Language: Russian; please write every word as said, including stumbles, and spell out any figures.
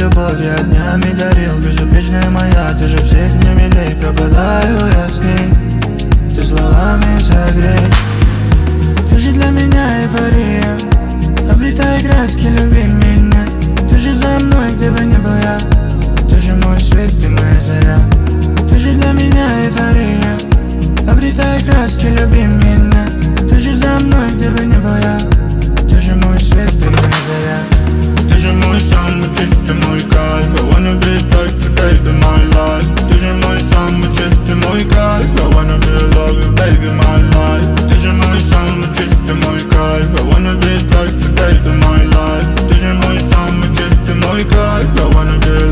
любовь я днями дарил. Безупречная моя, ты же всех мне милей. Пропадаю я с ней, ты словами согрей. Ты же для меня эйфория, обретай краски, люби меня. Ты же за мной, где бы ни был я. Ты же мой свет, ты моя заря. Ты же для меня эйфория, обретай краски, люби меня. Ты же за мной, где бы ни был я. Ты же мой свет, ты моя заря. Ты же мой самый чистый, мой кайф. I wanna be like you, baby, my life. Ты же мой самый чистый, мой кайф. I wanna be love you, baby, my life. Ты же мой самый чистый, мой кайф. I wanna be like you, baby, my life. Ты же мой самый чистый, мой кайф. I wanna be